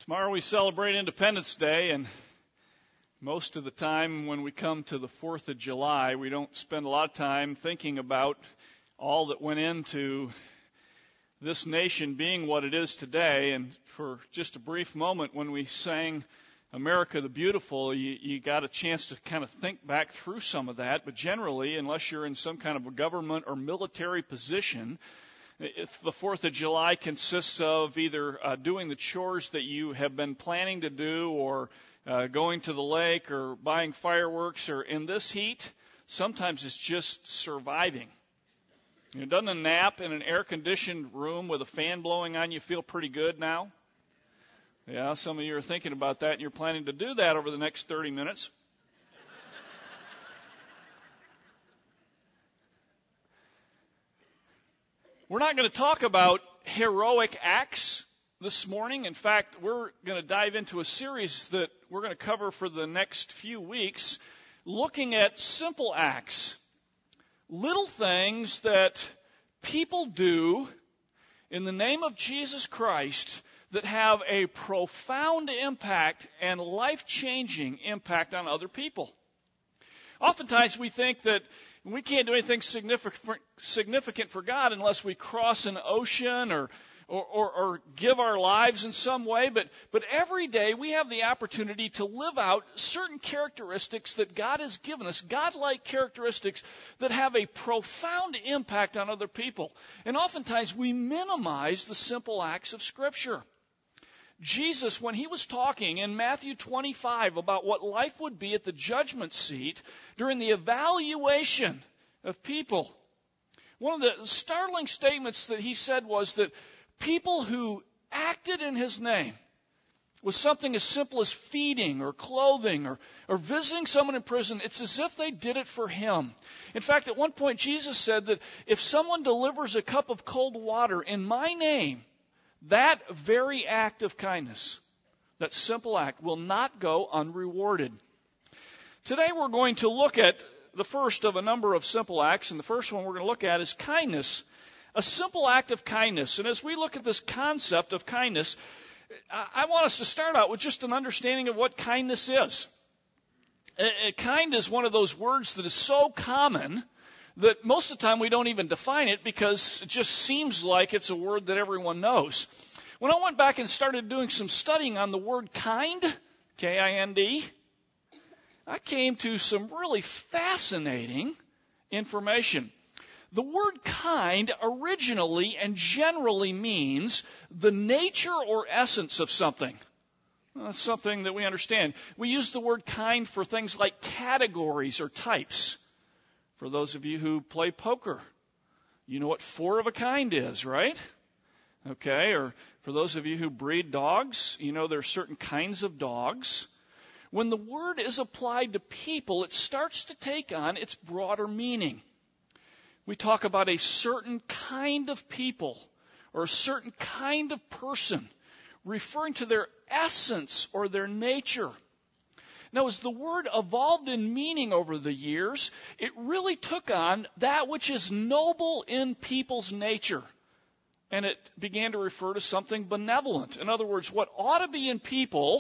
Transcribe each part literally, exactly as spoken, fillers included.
Tomorrow we celebrate Independence Day, and most of the time when we come to the fourth of July, we don't spend a lot of time thinking about all that went into this nation being what it is today. And for just a brief moment, when we sang America the Beautiful, you, you got a chance to kind of think back through some of that. But generally, unless you're in some kind of a government or military position, if the fourth of July consists of either uh, doing the chores that you have been planning to do, or uh, going to the lake, or buying fireworks, or in this heat, sometimes it's just surviving. You know, doesn't a nap in an air-conditioned room with a fan blowing on you feel pretty good now? Yeah, some of you are thinking about that, and you're planning to do that over the next thirty minutes. We're not going to talk about heroic acts this morning. In fact, we're going to dive into a series that we're going to cover for the next few weeks, looking at simple acts, little things that people do in the name of Jesus Christ that have a profound impact and life-changing impact on other people. Oftentimes we think that we can't do anything significant significant for God unless we cross an ocean or, or, or, or give our lives in some way. But, but every day we have the opportunity to live out certain characteristics that God has given us, God-like characteristics that have a profound impact on other people. And oftentimes we minimize the simple acts of Scripture. Jesus, when he was talking in Matthew twenty-five about what life would be at the judgment seat during the evaluation of people, one of the startling statements that he said was that people who acted in his name with something as simple as feeding or clothing or, or visiting someone in prison, it's as if they did it for him. In fact, at one point Jesus said that if someone delivers a cup of cold water in my name, that very act of kindness, that simple act, will not go unrewarded. Today we're going to look at the first of a number of simple acts, and the first one we're going to look at is kindness, a simple act of kindness. And as we look at this concept of kindness, I want us to start out with just an understanding of what kindness is. Kind is one of those words that is so common that most of the time we don't even define it because it just seems like it's a word that everyone knows. When I went back and started doing some studying on the word kind, K I N D, I came to some really fascinating information. The word kind originally and generally means the nature or essence of something. Well, that's something that we understand. We use the word kind for things like categories or types. For those of you who play poker, you know what four of a kind is, right? Okay, or for those of you who breed dogs, you know there are certain kinds of dogs. When the word is applied to people, it starts to take on its broader meaning. We talk about a certain kind of people or a certain kind of person, referring to their essence or their nature. Now, as the word evolved in meaning over the years, it really took on that which is noble in people's nature. And it began to refer to something benevolent. In other words, what ought to be in people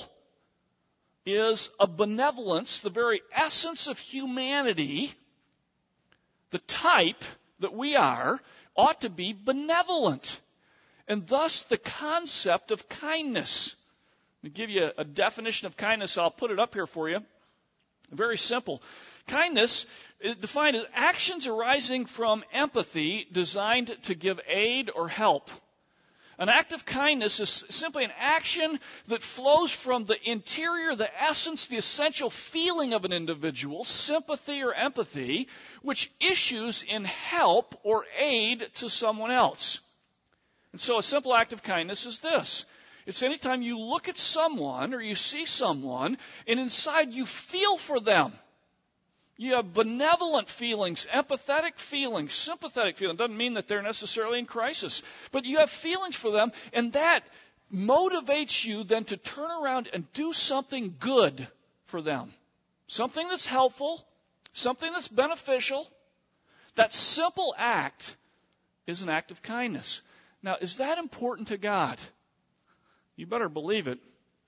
is a benevolence, the very essence of humanity. The type that we are ought to be benevolent. And thus the concept of kindness. To give you a definition of kindness, I'll put it up here for you. Very simple. Kindness is defined as actions arising from empathy designed to give aid or help. An act of kindness is simply an action that flows from the interior, the essence, the essential feeling of an individual, sympathy or empathy, which issues in help or aid to someone else. And so a simple act of kindness is this. It's anytime you look at someone or you see someone and inside you feel for them. You have benevolent feelings, empathetic feelings, sympathetic feelings. Doesn't mean that they're necessarily in crisis. But you have feelings for them, and that motivates you then to turn around and do something good for them. Something that's helpful, something that's beneficial. That simple act is an act of kindness. Now, is that important to God? You better believe it.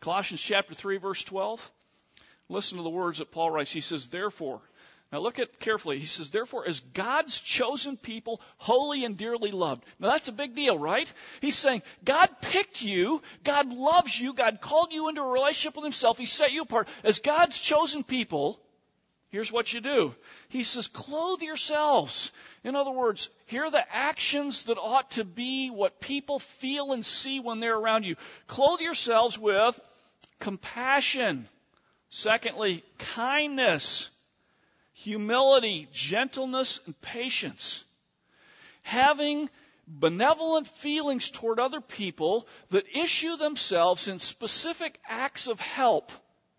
Colossians chapter three, verse twelve. Listen to the words that Paul writes. He says, therefore, now look at carefully. He says, therefore, as God's chosen people, holy and dearly loved. Now that's a big deal, right? He's saying, God picked you, God loves you, God called you into a relationship with himself, he set you apart. As God's chosen people, here's what you do. He says, clothe yourselves. In other words, here are the actions that ought to be what people feel and see when they're around you. Clothe yourselves with compassion. Secondly, kindness, humility, gentleness, and patience. Having benevolent feelings toward other people that issue themselves in specific acts of help.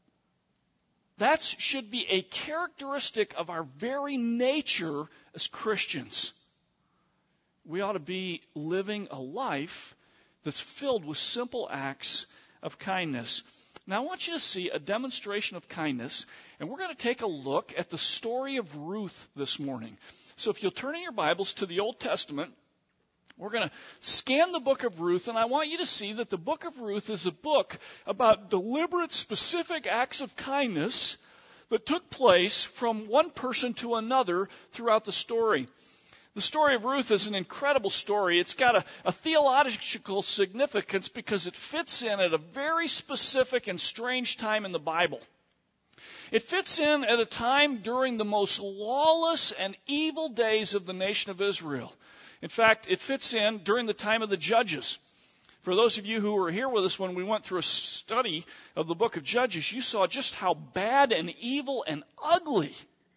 That should be a characteristic of our very nature as Christians. We ought to be living a life that's filled with simple acts of kindness. Now, I want you to see a demonstration of kindness, and we're going to take a look at the story of Ruth this morning. So if you'll turn in your Bibles to the Old Testament, we're going to scan the book of Ruth, and I want you to see that the book of Ruth is a book about deliberate, specific acts of kindness that took place from one person to another throughout the story. The story of Ruth is an incredible story. It's got a, a theological significance because it fits in at a very specific and strange time in the Bible. It fits in at a time during the most lawless and evil days of the nation of Israel. In fact, it fits in during the time of the Judges. For those of you who were here with us when we went through a study of the book of Judges, you saw just how bad and evil and ugly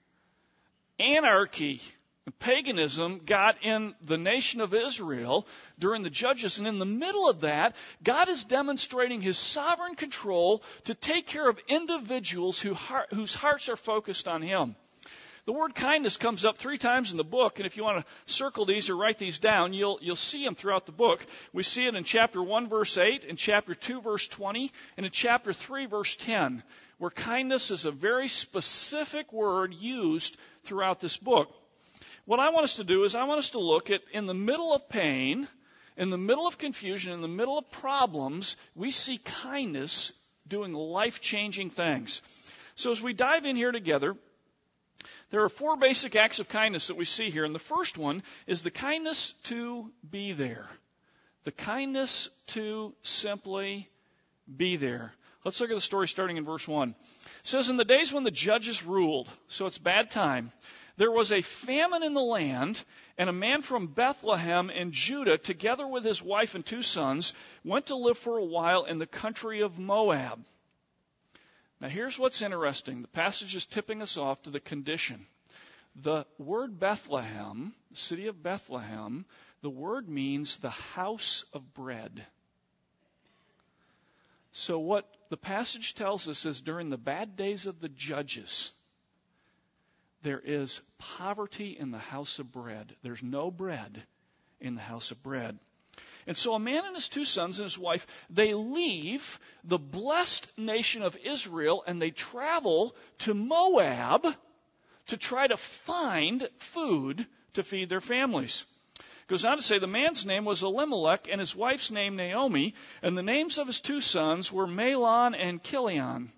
anarchy and paganism got in the nation of Israel during the Judges. And in the middle of that, God is demonstrating his sovereign control to take care of individuals who, whose hearts are focused on him. The word kindness comes up three times in the book, and if you want to circle these or write these down, you'll, you'll see them throughout the book. We see it in chapter one, verse eight, in chapter two, verse twenty, and in chapter three, verse ten, where kindness is a very specific word used throughout this book. What I want us to do is I want us to look at, in the middle of pain, in the middle of confusion, in the middle of problems, we see kindness doing life-changing things. So as we dive in here together, there are four basic acts of kindness that we see here. And the first one is the kindness to be there. The kindness to simply be there. Let's look at the story starting in verse one. It says, in the days when the judges ruled, so it's bad time, there was a famine in the land, and a man from Bethlehem in Judah, together with his wife and two sons, went to live for a while in the country of Moab. Now here's what's interesting. The passage is tipping us off to the condition. The word Bethlehem, the city of Bethlehem, the word means the house of bread. So what the passage tells us is during the bad days of the judges, there is poverty in the house of bread. There's no bread in the house of bread. And so a man and his two sons and his wife, they leave the blessed nation of Israel and they travel to Moab to try to find food to feed their families. It goes on to say the man's name was Elimelech and his wife's name Naomi, and the names of his two sons were Mahlon and Chilion.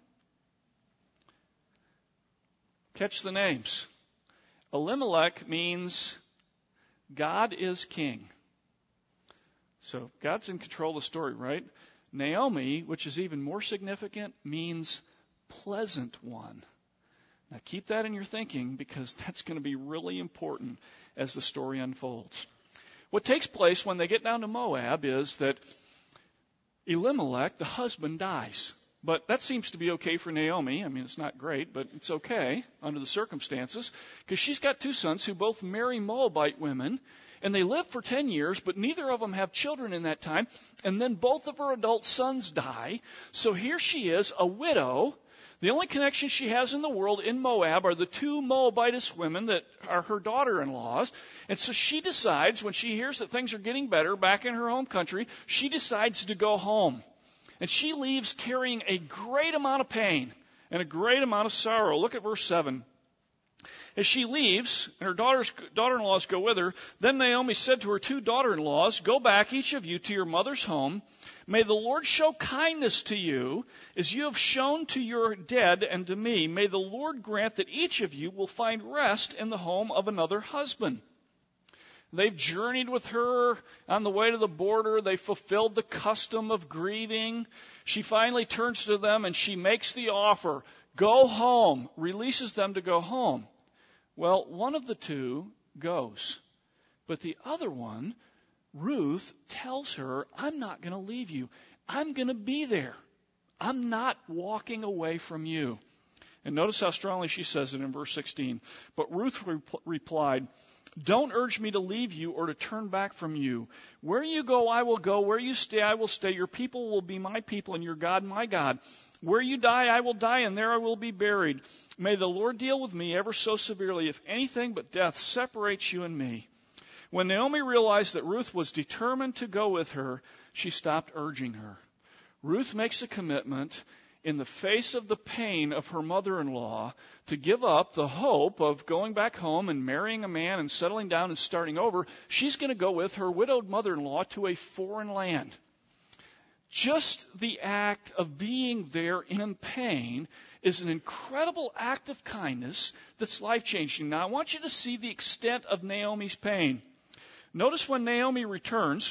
Catch the names. Elimelech means God is king. So God's in control of the story, right? Naomi, which is even more significant, means pleasant one. Now keep that in your thinking because that's going to be really important as the story unfolds. What takes place when they get down to Moab is that Elimelech, the husband, dies. But that seems to be okay for Naomi. I mean, it's not great, but it's okay under the circumstances because she's got two sons who both marry Moabite women. And they live for ten years, but neither of them have children in that time. And then both of her adult sons die. So here she is, a widow. The only connection she has in the world in Moab are the two Moabitess women that are her daughter-in-laws. And so she decides, when she hears that things are getting better back in her home country, she decides to go home. And she leaves carrying a great amount of pain and a great amount of sorrow. Look at verse seven. As she leaves, and her daughters, daughter-in-laws go with her, then Naomi said to her two daughter-in-laws, "Go back, each of you, to your mother's home. May the Lord show kindness to you, as you have shown to your dead and to me. May the Lord grant that each of you will find rest in the home of another husband." They've journeyed with her on the way to the border. They fulfilled the custom of grieving. She finally turns to them and she makes the offer. Go home. Releases them to go home. Well, one of the two goes. But the other one, Ruth, tells her, "I'm not going to leave you. I'm going to be there. I'm not walking away from you." And notice how strongly she says it in verse sixteen. But Ruth re- replied, "Don't urge me to leave you or to turn back from you. Where you go, I will go. Where you stay, I will stay. Your people will be my people and your God, my God. Where you die, I will die, and there I will be buried. May the Lord deal with me ever so severely if anything but death separates you and me." When Naomi realized that Ruth was determined to go with her, she stopped urging her. Ruth makes a commitment in the face of the pain of her mother-in-law to give up the hope of going back home and marrying a man and settling down and starting over. She's going to go with her widowed mother-in-law to a foreign land. Just the act of being there in pain is an incredible act of kindness that's life-changing. Now, I want you to see the extent of Naomi's pain. Notice when Naomi returns,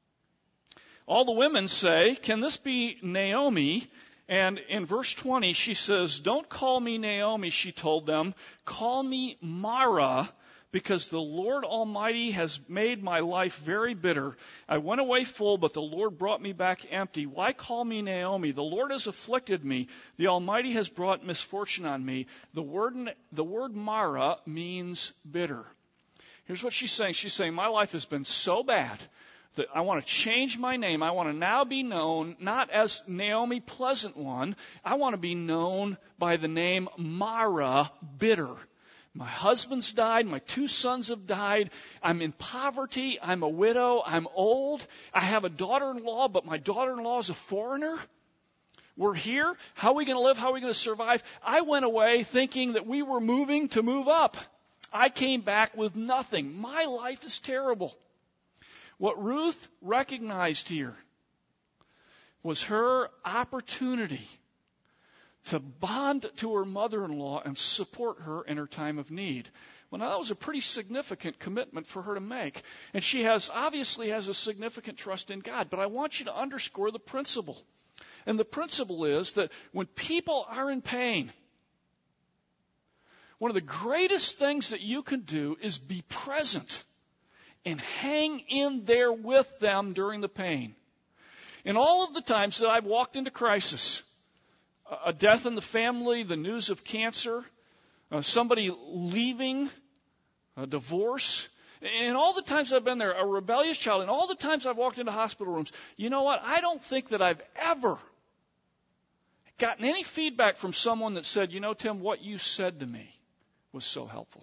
all the women say, "Can this be Naomi?" And in verse twenty, she says, "Don't call me Naomi," she told them. "Call me Mara, because the Lord Almighty has made my life very bitter. I went away full, but the Lord brought me back empty. Why call me Naomi? The Lord has afflicted me. The Almighty has brought misfortune on me." The word, the word Mara means bitter. Here's what she's saying. She's saying, my life has been so bad that I want to change my name. I want to now be known not as Naomi Pleasant One. I want to be known by the name Mara, bitter. My husband's died. My two sons have died. I'm in poverty. I'm a widow. I'm old. I have a daughter-in-law, but my daughter-in-law is a foreigner. We're here. How are we going to live? How are we going to survive? I went away thinking that we were moving to move up. I came back with nothing. My life is terrible. What Ruth recognized here was her opportunity to bond to her mother-in-law and support her in her time of need. Well, now that was a pretty significant commitment for her to make. And she has obviously has a significant trust in God. But I want you to underscore the principle. And the principle is that when people are in pain, one of the greatest things that you can do is be present and hang in there with them during the pain. In all of the times that I've walked into crisis, a death in the family, the news of cancer, uh, somebody leaving, a divorce, and all the times I've been there, a rebellious child, and all the times I've walked into hospital rooms, you know what? I don't think that I've ever gotten any feedback from someone that said, "You know, Tim, what you said to me was so helpful."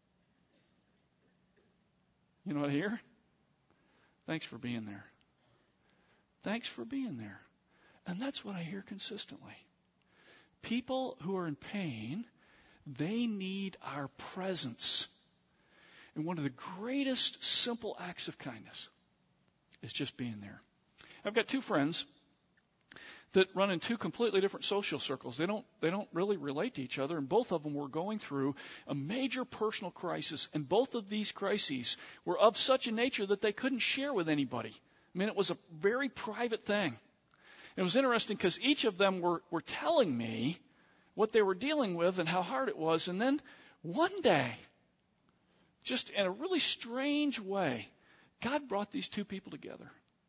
You know what I hear? Thanks for being there. Thanks for being there. And that's what I hear consistently. People who are in pain, they need our presence. And one of the greatest simple acts of kindness is just being there. I've got two friends that run in two completely different social circles. They don't they don't really relate to each other, and both of them were going through a major personal crisis, and both of these crises were of such a nature that they couldn't share with anybody. I mean, it was a very private thing. And it was interesting because each of them were, were telling me what they were dealing with and how hard it was, and then one day, just in a really strange way, God brought these two people together.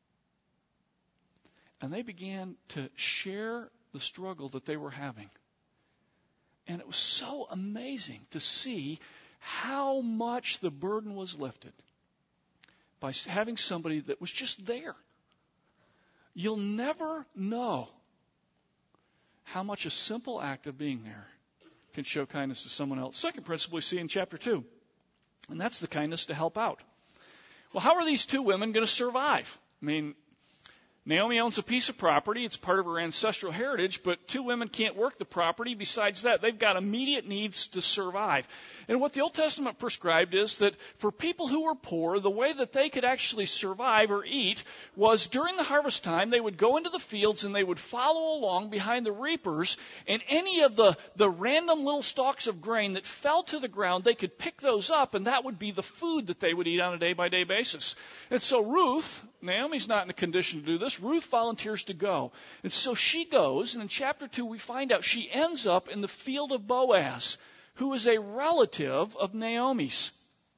And they began to share the struggle that they were having. And it was so amazing to see how much the burden was lifted by having somebody that was just there. You'll never know how much a simple act of being there can show kindness to someone else. Second principle we see in chapter two, and that's the kindness to help out. Well, how are these two women going to survive? I mean, Naomi owns a piece of property. It's part of her ancestral heritage, but two women can't work the property. Besides that, they've got immediate needs to survive. And what the Old Testament prescribed is that for people who were poor, the way that they could actually survive or eat was during the harvest time, they would go into the fields and they would follow along behind the reapers, and any of the, the random little stalks of grain that fell to the ground, they could pick those up, and that would be the food that they would eat on a day-by-day basis. And so Ruth, Naomi's not in a condition to do this. Ruth volunteers to go. And so she goes, and in chapter two we find out she ends up in the field of Boaz, who is a relative of Naomi's.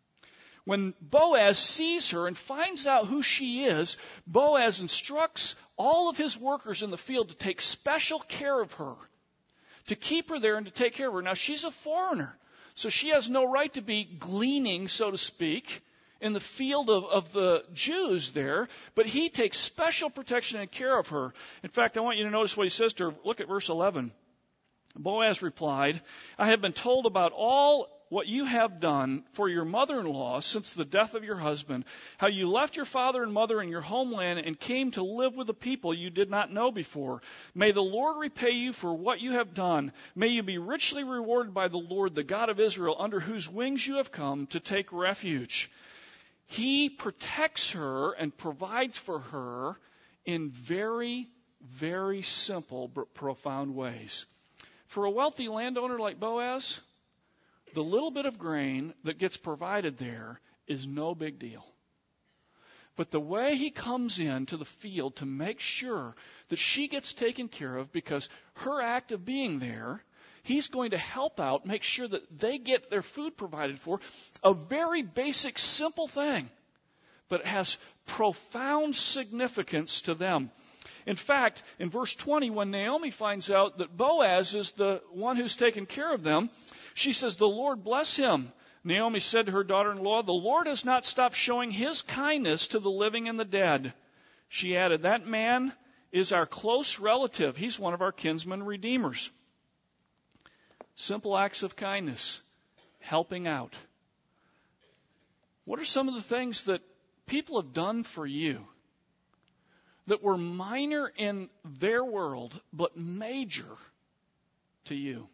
When Boaz sees her and finds out who she is, Boaz instructs all of his workers in the field to take special care of her, to keep her there and to take care of her. Now, she's a foreigner, so she has no right to be gleaning, so to speak, in the field of, of the Jews there, but he takes special protection and care of her. In fact, I want you to notice what he says to her. Look at verse eleven. Boaz replied, I have been told about all what you have done for your mother-in-law since the death of your husband, how you left your father and mother in your homeland and came to live with a people you did not know before. May the Lord repay you for what you have done. May you be richly rewarded by the Lord, the God of Israel, under whose wings you have come to take refuge. He protects her and provides for her in very, very simple but profound ways. For a wealthy landowner like Boaz, the little bit of grain that gets provided there is no big deal. But the way he comes into the field to make sure that she gets taken care of, because her act of being there, he's going to help out, make sure that they get their food provided for. A very basic, simple thing, but it has profound significance to them. In fact, in verse twenty, when Naomi finds out that Boaz is the one who's taken care of them, she says, the Lord bless him. Naomi said to her daughter-in-law, the Lord has not stopped showing his kindness to the living and the dead. She added, that man is our close relative. He's one of our kinsman redeemers. Simple acts of kindness, helping out. What are some of the things that people have done for you that were minor in their world but major to you?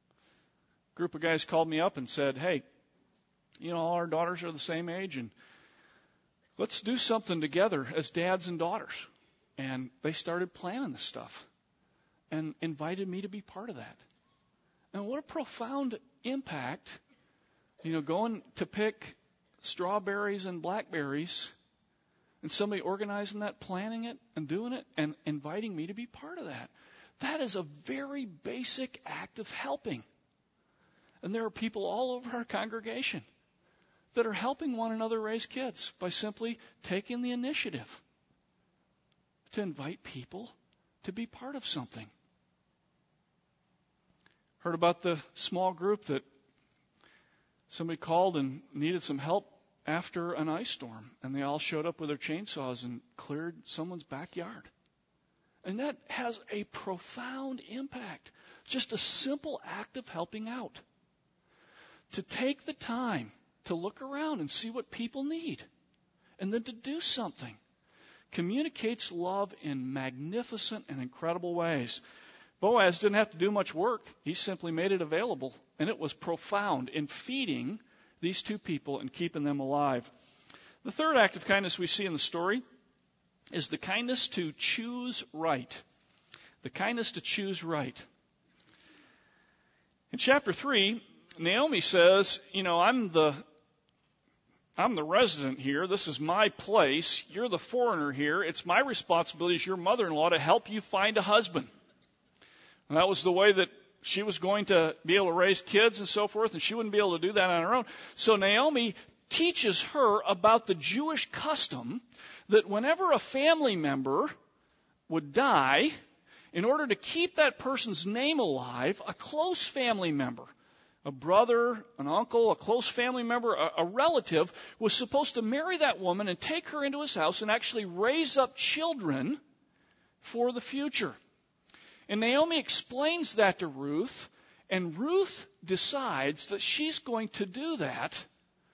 A group of guys called me up and said, hey, you know, all our daughters are the same age, and let's do something together as dads and daughters. And they started planning this stuff and invited me to be part of that. And what a profound impact, you know, going to pick strawberries and blackberries and somebody organizing that, planning it and doing it and inviting me to be part of that. That is a very basic act of helping. And there are people all over our congregation that are helping one another raise kids by simply taking the initiative to invite people to be part of something. Heard about the small group that somebody called and needed some help after an ice storm, and they all showed up with their chainsaws and cleared someone's backyard. And that has a profound impact. Just a simple act of helping out. To take the time to look around and see what people need, and then to do something, communicates love in magnificent and incredible ways. Boaz didn't have to do much work. He simply made it available, and it was profound in feeding these two people and keeping them alive. The third act of kindness we see in the story is the kindness to choose right. The kindness to choose right. In chapter three, Naomi says, you know, I'm the I'm the resident here. This is my place. You're the foreigner here. It's my responsibility as your mother-in-law to help you find a husband. And that was the way that she was going to be able to raise kids and so forth, and she wouldn't be able to do that on her own. So Naomi teaches her about the Jewish custom that whenever a family member would die, in order to keep that person's name alive, a close family member, a brother, an uncle, a close family member, a, a relative, was supposed to marry that woman and take her into his house and actually raise up children for the future. And Naomi explains that to Ruth, and Ruth decides that she's going to do that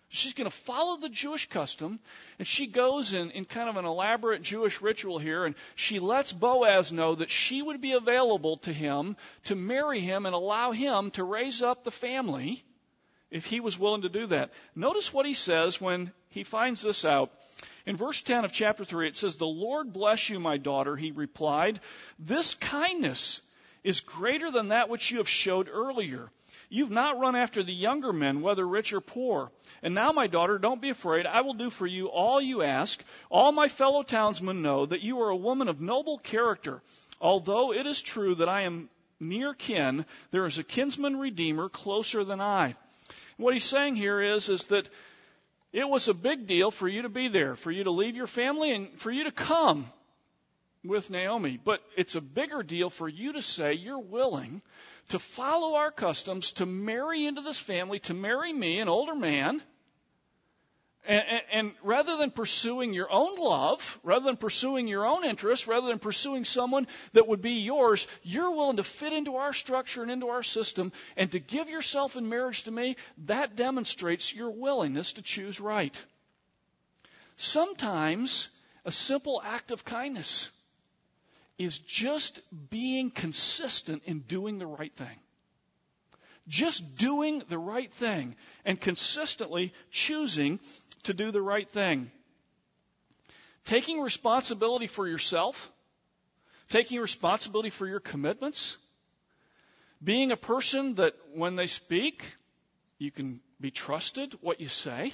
She's going to follow the Jewish custom, and she goes in, in kind of an elaborate Jewish ritual here, and she lets Boaz know that she would be available to him to marry him and allow him to raise up the family if he was willing to do that. Notice what he says when he finds this out. In verse ten of chapter three, it says, "The Lord bless you, my daughter," he replied. "This kindness is greater than that which you have showed earlier. You've not run after the younger men, whether rich or poor. And now, my daughter, don't be afraid. I will do for you all you ask. All my fellow townsmen know that you are a woman of noble character. Although it is true that I am near kin, there is a kinsman redeemer closer than I." What he's saying here is, is that it was a big deal for you to be there, for you to leave your family and for you to come with Naomi. But it's a bigger deal for you to say you're willing to follow our customs, to marry into this family, to marry me, an older man. And, and, and rather than pursuing your own love, rather than pursuing your own interests, rather than pursuing someone that would be yours, you're willing to fit into our structure and into our system and to give yourself in marriage to me. That demonstrates your willingness to choose right. Sometimes a simple act of kindness is just being consistent in doing the right thing. Just doing the right thing and consistently choosing to do the right thing. Taking responsibility for yourself, taking responsibility for your commitments, being a person that when they speak, you can be trusted what you say.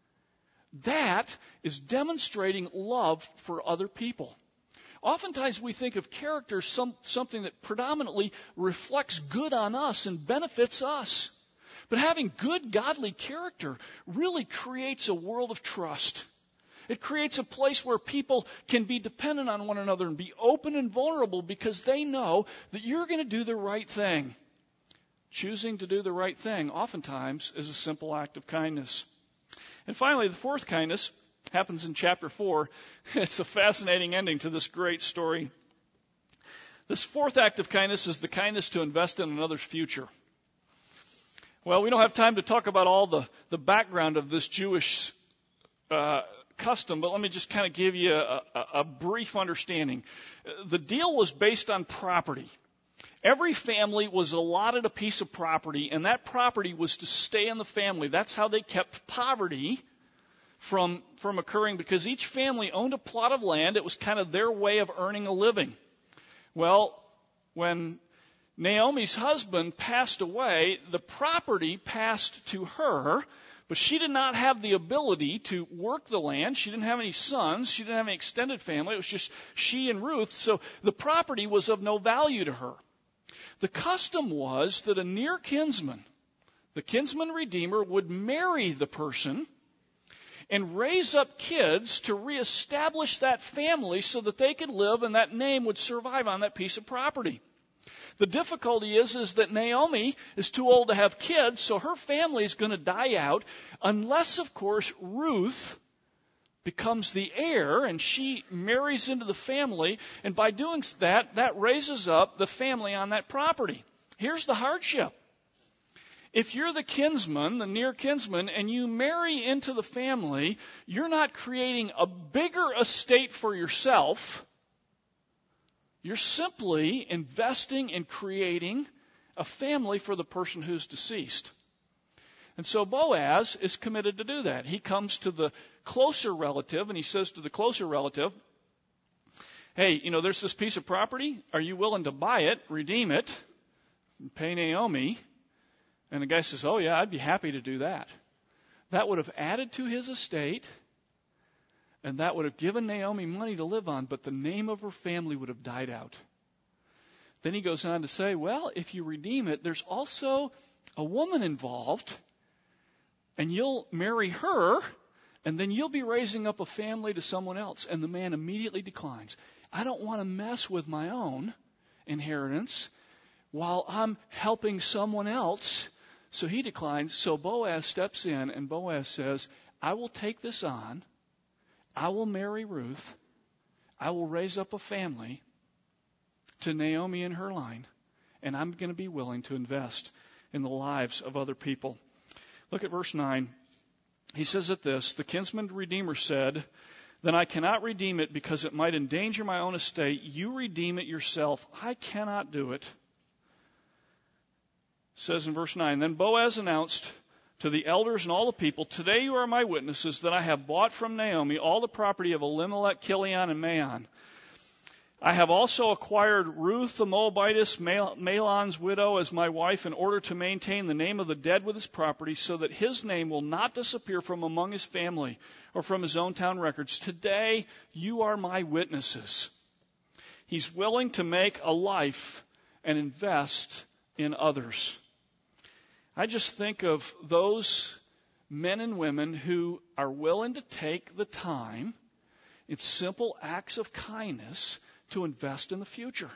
That is demonstrating love for other people. Oftentimes we think of character as some, something that predominantly reflects good on us and benefits us. But having good, godly character really creates a world of trust. It creates a place where people can be dependent on one another and be open and vulnerable because they know that you're going to do the right thing. Choosing to do the right thing oftentimes is a simple act of kindness. And finally, the fourth kindness happens in chapter four. It's a fascinating ending to this great story. This fourth act of kindness is the kindness to invest in another's future. Well, we don't have time to talk about all the, the background of this Jewish uh, custom, but let me just kind of give you a, a, a brief understanding. The deal was based on property. Every family was allotted a piece of property, and that property was to stay in the family. That's how they kept poverty from from occurring, because each family owned a plot of land. It was kind of their way of earning a living. Well, when Naomi's husband passed away, the property passed to her, but she did not have the ability to work the land. She didn't have any sons. She didn't have any extended family. It was just she and Ruth, so the property was of no value to her. The custom was that a near kinsman, the kinsman redeemer, would marry the person and raise up kids to reestablish that family so that they could live and that name would survive on that piece of property. The difficulty is, is that Naomi is too old to have kids, so her family is going to die out unless, of course, Ruth becomes the heir and she marries into the family, and by doing that, that raises up the family on that property. Here's the hardship. If you're the kinsman, the near kinsman, and you marry into the family, you're not creating a bigger estate for yourself. You're simply investing in creating a family for the person who's deceased. And so Boaz is committed to do that. He comes to the closer relative and he says to the closer relative, hey, you know, there's this piece of property. Are you willing to buy it, redeem it, and pay Naomi? And the guy says, oh, yeah, I'd be happy to do that. That would have added to his estate, and that would have given Naomi money to live on, but the name of her family would have died out. Then he goes on to say, well, if you redeem it, there's also a woman involved, and you'll marry her, and then you'll be raising up a family to someone else. And the man immediately declines. I don't want to mess with my own inheritance while I'm helping someone else. So he declines. So Boaz steps in, and Boaz says, I will take this on. I will marry Ruth. I will raise up a family to Naomi and her line, and I'm going to be willing to invest in the lives of other people. Look at verse nine. he says it this, the kinsman redeemer said, then I cannot redeem it because it might endanger my own estate. You redeem it yourself. I cannot do it. It says in verse nine, then Boaz announced to the elders and all the people, today you are my witnesses that I have bought from Naomi all the property of Elimelech, Chilion, and Maon. I have also acquired Ruth the Moabitess, Mahlon's widow, as my wife in order to maintain the name of the dead with his property so that his name will not disappear from among his family or from his own town records. Today you are my witnesses. He's willing to make a life and invest in others. I just think of those men and women who are willing to take the time in simple acts of kindness to invest in the future.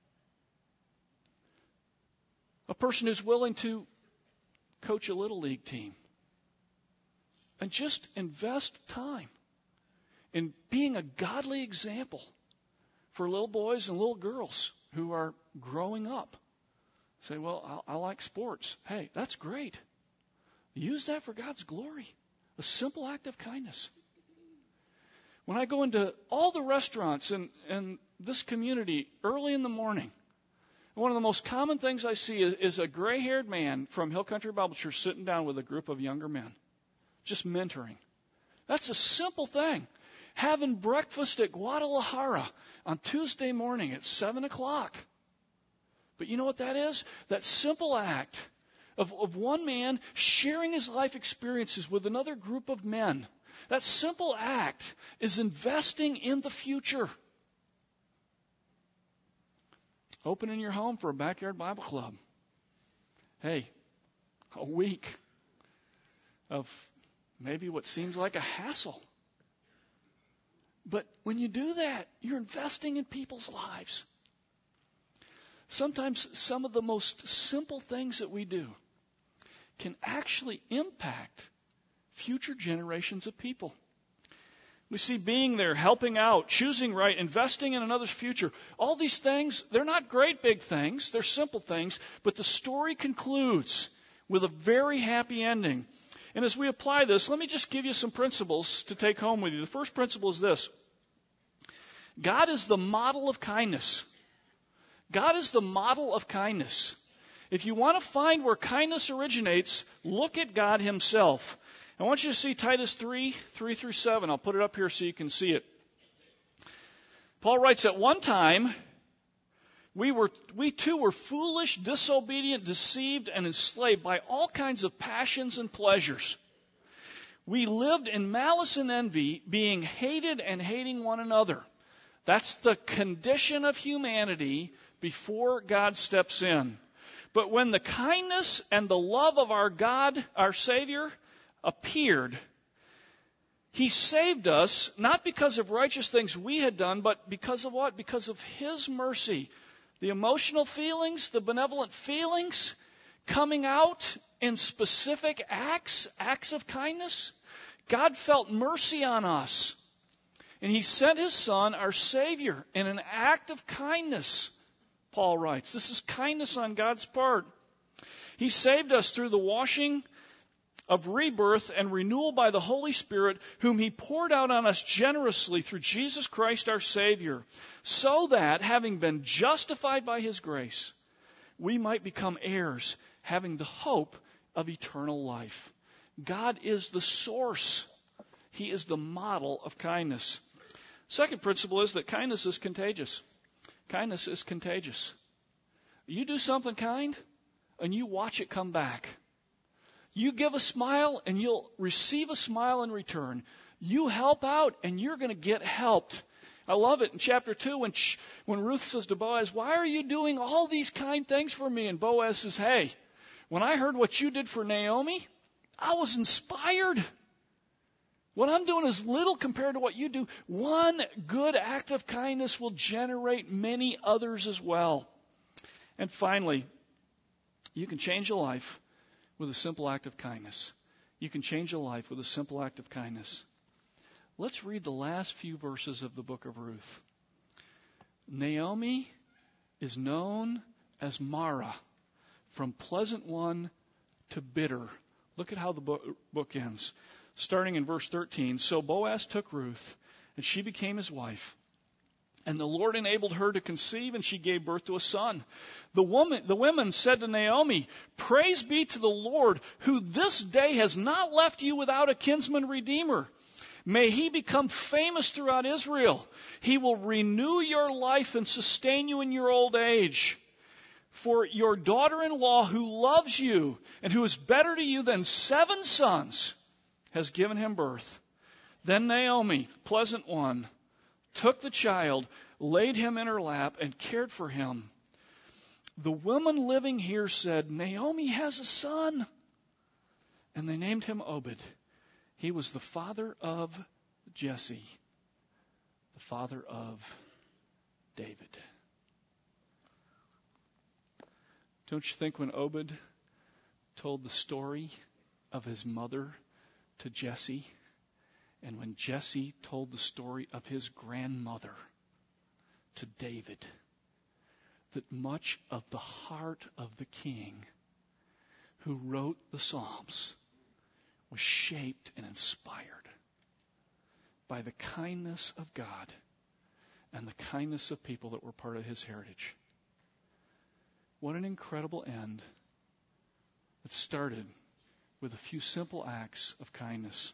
A person who's willing to coach a little league team and just invest time in being a godly example for little boys and little girls who are growing up. Say, well, I, I like sports. Hey, that's great. Use that for God's glory. A simple act of kindness. When I go into all the restaurants in, in this community early in the morning, one of the most common things I see is, is a gray-haired man from Hill Country Bible Church sitting down with a group of younger men, just mentoring. That's a simple thing. Having breakfast at Guadalajara on Tuesday morning at seven o'clock. But you know what that is? That simple act of, of one man sharing his life experiences with another group of men. That simple act is investing in the future. Opening your home for a backyard Bible club. Hey, a week of maybe what seems like a hassle. But when you do that, you're investing in people's lives. Sometimes some of the most simple things that we do can actually impact future generations of people. We see being there, helping out, choosing right, investing in another's future. All these things, they're not great big things. They're simple things. But the story concludes with a very happy ending. And as we apply this, let me just give you some principles to take home with you. The first principle is this. God is the model of kindness. God is the model of kindness. If you want to find where kindness originates, look at God himself. I want you to see Titus three, three through seven. I'll put it up here so you can see it. Paul writes, at one time, we were, we too were foolish, disobedient, deceived, and enslaved by all kinds of passions and pleasures. We lived in malice and envy, being hated and hating one another. That's the condition of humanity before God steps in. But when the kindness and the love of our God, our Savior, appeared, he saved us not because of righteous things we had done, but because of what? Because of his mercy. The emotional feelings, the benevolent feelings coming out in specific acts, acts of kindness. God felt mercy on us. And he sent his Son, our Savior, in an act of kindness, Paul writes. This is kindness on God's part. He saved us through the washing of rebirth and renewal by the Holy Spirit, whom he poured out on us generously through Jesus Christ our Savior, so that, having been justified by his grace, we might become heirs, having the hope of eternal life. God is the source. He is the model of kindness. Second principle is that kindness is contagious. Kindness is contagious. You do something kind, and you watch it come back. You give a smile, and you'll receive a smile in return. You help out, and you're going to get helped. I love it in chapter two when, she, when Ruth says to Boaz, why are you doing all these kind things for me? And Boaz says, hey, when I heard what you did for Naomi, I was inspired. What I'm doing is little compared to what you do. One good act of kindness will generate many others as well. And finally, you can change a life with a simple act of kindness. You can change a life with a simple act of kindness. Let's read the last few verses of the book of Ruth. Naomi is known as Mara, from pleasant one to bitter. Look at how the book, book ends. starting in verse thirteen. So Boaz took Ruth, and she became his wife. And the Lord enabled her to conceive, and she gave birth to a son. The woman, the women said to Naomi, Praise be to the Lord, who this day has not left you without a kinsman redeemer. May he become famous throughout Israel. He will renew your life and sustain you in your old age. For your daughter-in-law who loves you and who is better to you than seven sons has given him birth. Then Naomi, pleasant one, took the child, laid him in her lap, and cared for him. The woman living here said, Naomi has a son. And they named him Obed. He was the father of Jesse, the father of David. Don't you think when Obed told the story of his mother to Jesse, and when Jesse told the story of his grandmother to David, that much of the heart of the king who wrote the Psalms was shaped and inspired by the kindness of God and the kindness of people that were part of his heritage. What an incredible end that started with a few simple acts of kindness.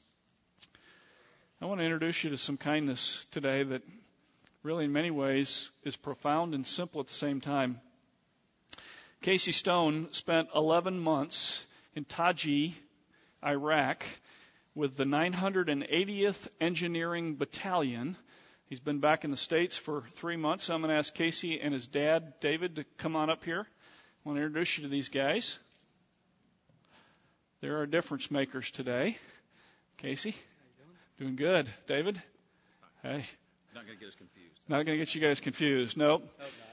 I want to introduce you to some kindness today that really in many ways is profound and simple at the same time. Casey Stone spent eleven months in Taji, Iraq, with the nine hundred eightieth Engineering Battalion. He's been back in the States for three months. I'm going to ask Casey and his dad, David, to come on up here. I want to introduce you to these guys. They're our difference makers today. Casey? Doing good. David? Hey. Not going to get us confused. Not going to get you guys confused. Nope.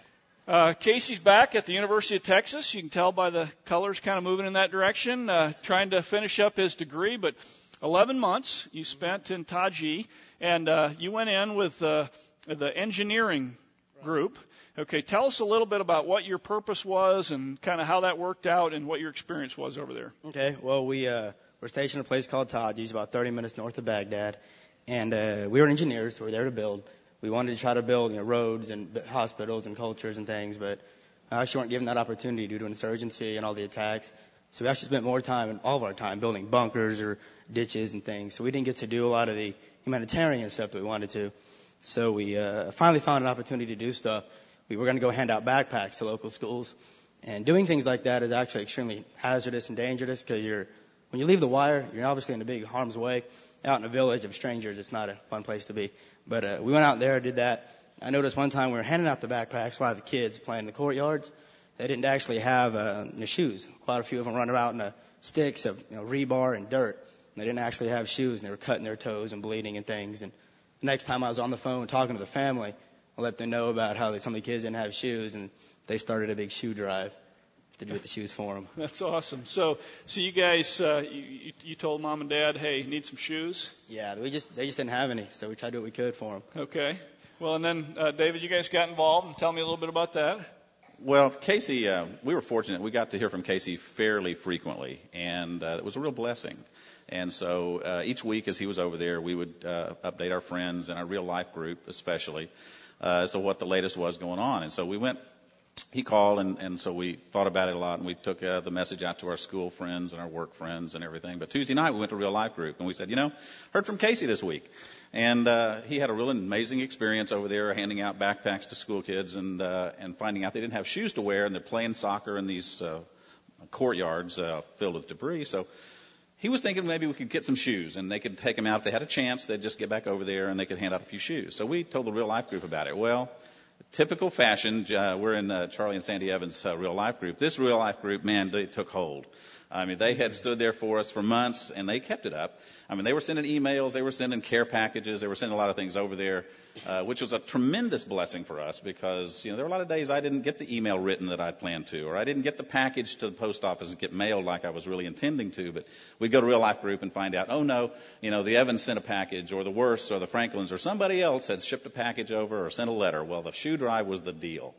Uh, Casey's back at the University of Texas. You can tell by the colors kind of moving in that direction, uh, trying to finish up his degree. But eleven months you spent in Taji, and uh, you went in with uh, the engineering group. Okay, tell us a little bit about what your purpose was and kind of how that worked out and what your experience was over there. Okay, well, we uh, were stationed at a place called Taji. It's about thirty minutes north of Baghdad. And uh, we were engineers, so we were there to build. We wanted to try to build, you know, roads and hospitals and cultures and things, but I actually weren't given that opportunity due to insurgency and all the attacks. So we actually spent more time, and all of our time, building bunkers or ditches and things. So we didn't get to do a lot of the humanitarian stuff that we wanted to. So we uh, finally found an opportunity to do stuff. We were going to go hand out backpacks to local schools. And doing things like that is actually extremely hazardous and dangerous because you're, when you leave the wire, you're obviously in a big harm's way. Out in a village of strangers, it's not a fun place to be. But uh, we went out there, did that. I noticed one time we were handing out the backpacks, a lot of the kids playing in the courtyards. They didn't actually have uh, the shoes. Quite a few of them running out in the sticks of, you know, rebar and dirt. And they didn't actually have shoes, and they were cutting their toes and bleeding and things. And the next time I was on the phone talking to the family, I let them know about how some of the kids didn't have shoes, and they started a big shoe drive to get the shoes for them. That's awesome. So, so you guys, uh, you, you told mom and dad, hey, you need some shoes? Yeah, we just they just didn't have any, so we tried to do what we could for them. Okay. Well, and then uh, David, you guys got involved, and tell me a little bit about that. Well, Casey, uh, we were fortunate. We got to hear from Casey fairly frequently, and uh, it was a real blessing. And so uh, each week as he was over there, we would uh, update our friends and our real life group especially uh, as to what the latest was going on. And so we went, he called, and, and so we thought about it a lot, and we took uh, the message out to our school friends and our work friends and everything. But Tuesday night we went to real life group, and we said, you know, heard from Casey this week. And uh, he had a real amazing experience over there handing out backpacks to school kids and uh, and finding out they didn't have shoes to wear, and they're playing soccer in these uh, courtyards uh, filled with debris. So he was thinking maybe we could get some shoes, and they could take them out. If they had a chance, they'd just get back over there, and they could hand out a few shoes. So we told the real life group about it. Well, typical fashion, uh, we're in uh, Charlie and Sandy Evans' uh, real life group. This real life group, man, they took hold. I mean, they had stood there for us for months, and they kept it up. I mean, they were sending emails, they were sending care packages, they were sending a lot of things over there, uh, which was a tremendous blessing for us because, you know, there were a lot of days I didn't get the email written that I'd planned to, or I didn't get the package to the post office and get mailed like I was really intending to. But we'd go to real life group and find out, oh no, you know, the Evans sent a package, or the Worths or the Franklins or somebody else had shipped a package over or sent a letter. Well, the shoe drive was the deal.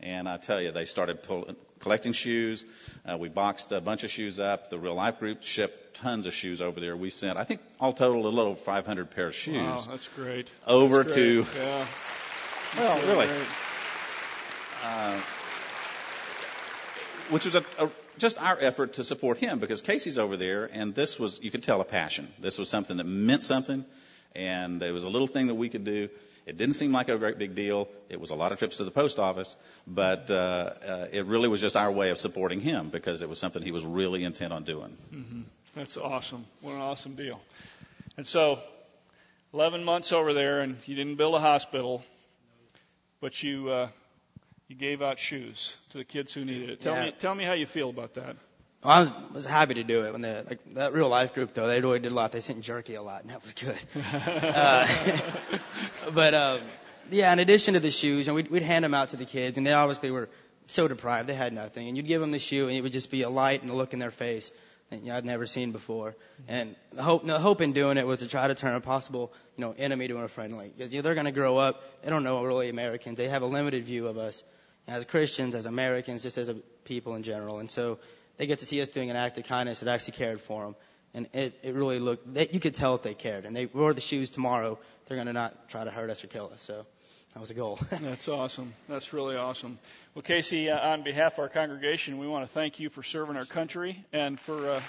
And I tell you, they started pull, collecting shoes. Uh, we boxed a bunch of shoes up. The Real Life Group shipped tons of shoes over there. We sent, I think, all total, a little over five hundred pair of shoes. Wow, that's great. Over that's to, great. Yeah. well, That's really, great. uh, which was a, a, just our effort to support him, because Casey's over there, and this was, you could tell, a passion. This was something that meant something, and it was a little thing that we could do. It didn't seem like a great big deal. It was a lot of trips to the post office, but uh, uh, it really was just our way of supporting him, because it was something he was really intent on doing. Mm-hmm. That's awesome. What an awesome deal. And so, eleven months over there, and you didn't build a hospital, but you uh, you gave out shoes to the kids who needed it. Tell Yeah. me, tell me how you feel about that. Well, I was, was happy to do it. When the like that Real Life Group, though, they really did a lot. They sent jerky a lot, and that was good. uh, but um, yeah, in addition to the shoes, and we'd, we'd hand them out to the kids, and they obviously were so deprived, they had nothing. And you'd give them the shoe, and it would just be a light and a look in their face that you know, I'd never seen before. And the hope, the hope in doing it was to try to turn a possible, you know, enemy to a friendly, because you know, they're going to grow up. They don't know really Americans. They have a limited view of us as Christians, as Americans, just as a people in general, and so they get to see us doing an act of kindness that actually cared for them. And it, it really looked, they, you could tell that they cared. And they wore the shoes tomorrow. They're going to not try to hurt us or kill us. So that was a goal. That's awesome. That's really awesome. Well, Casey, uh, on behalf of our congregation, we want to thank you for serving our country and for... Uh,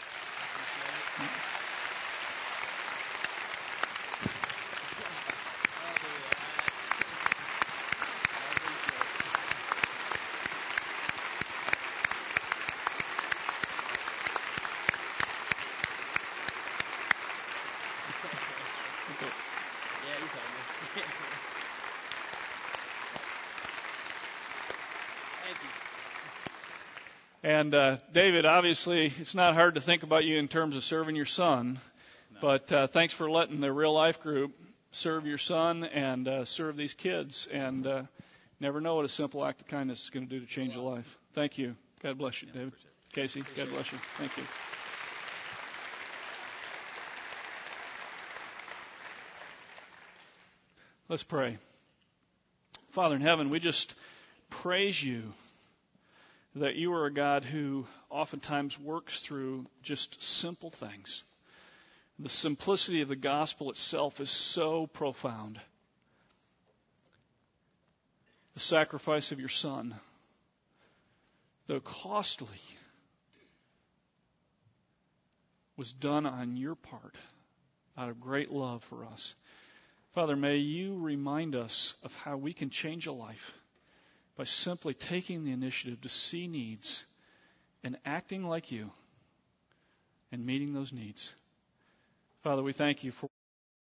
And uh, David, obviously, it's not hard to think about you in terms of serving your son, no. but uh, thanks for letting the Real Life Group serve your son and uh, serve these kids. And uh, never know what a simple act of kindness is going to do to change a life. Thank you. God bless you, David. Casey, God bless you. Thank you. Let's pray. Father in heaven, we just praise you that you are a God who oftentimes works through just simple things. The simplicity of the gospel itself is so profound. The sacrifice of your Son, though costly, was done on your part out of great love for us. Father, may you remind us of how we can change a life by simply taking the initiative to see needs and acting like you and meeting those needs. Father, we thank you for